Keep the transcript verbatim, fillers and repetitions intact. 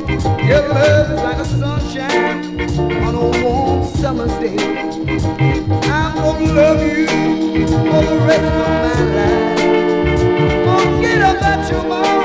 Your love is like a sunshine on a warm summer's day. I'm gonna love you for the rest of my life. Forget about your mom.